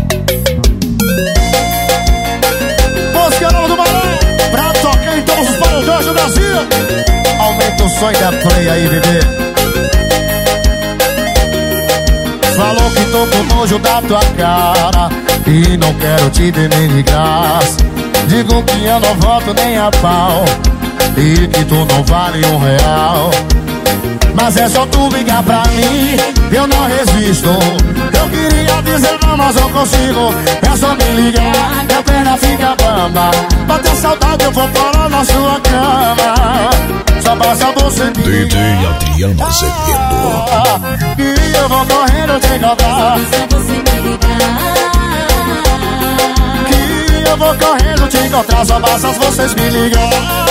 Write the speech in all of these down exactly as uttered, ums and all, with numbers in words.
Música nova do Barão, pra tocar em todos os paredões do Brasil. Aumenta o som da play aí, bebê. Falou que tô com nojo da tua cara e não quero te ver nem de graça. Digo que eu não volto nem a pau e que tu não vale um real. Mas é só tu ligar pra mim, eu não resisto. Eu queria dizer não, mas não consigo. É só me ligar, minha perna fica bamba. Bater saudade eu vou parar na sua cama. Só basta você me ligar. D J Adriano Azevedo. E eu vou correndo te encontrar. Só você me ligar. Que eu vou correndo te encontrar. Só basta vocês me ligar.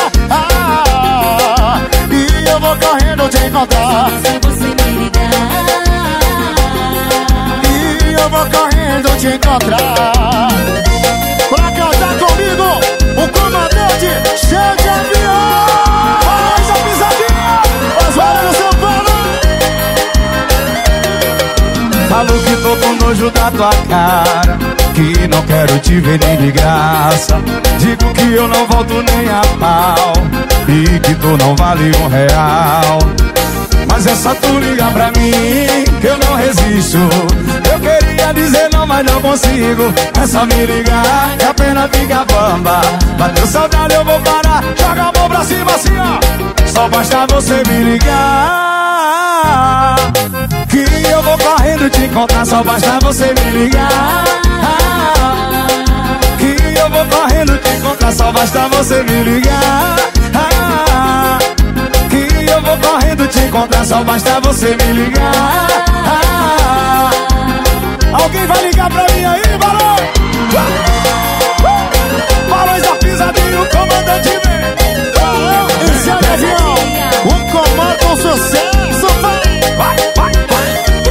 E eu vou correndo te encontrar. Só você me ligar. E eu vou correndo te encontrar. Pra cantar comigo, o comandante Cheio de Avião. Faz a pisadinha, Osvaldo no São Paulo. Falo que tô com nojo da tua cara, que não quero te ver nem de graça. Digo que eu não volto nem a pau e que tu não vale um real. Mas é só tu ligar pra mim que eu não resisto. Eu queria dizer não, mas não consigo. É só me ligar que a pena fica bamba. Bateu saudade eu vou parar. Joga a mão pra cima assim ó. Só basta você me ligar que eu vou correndo te encontrar. Só basta você me ligar que eu vou correndo te encontrar. Só basta você me ligar que eu vou correndo te encontrar. Só basta você me ligar. Alguém vai ligar pra mim aí, Barão? Barões da pisadinha, o comandante vem. Barão, esse é o avião. O comando com sucesso, vai. Vai, vai, vai.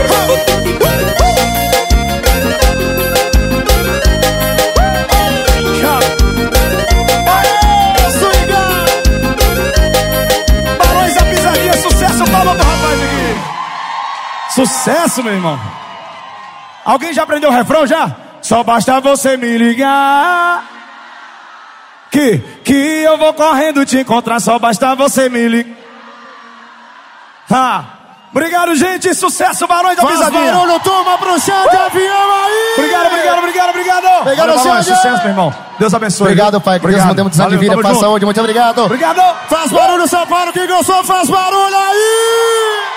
Aê, swinga. Barões da pisadinha, sucesso, palma do rapaz aqui. Sucesso, meu irmão. Alguém já aprendeu o refrão já? Só basta você me ligar Que, que eu vou correndo te encontrar. Só basta você me ligar. Ah, obrigado, gente. Sucesso, Barões da Faz Pisadinha. barulho, turma, pro Cheio de Avião aí. Obrigado, obrigado, obrigado, obrigado. Obrigado, Valeu, Barões, Cheio. sucesso, meu irmão. Deus abençoe. Obrigado, pai. Que Deus Obrigado. nos dê muitos anos de Valeu, vida, tamo paz, junto. saúde. Muito obrigado. Obrigado. Faz barulho, São Paulo. Quem gostou, faz barulho aí.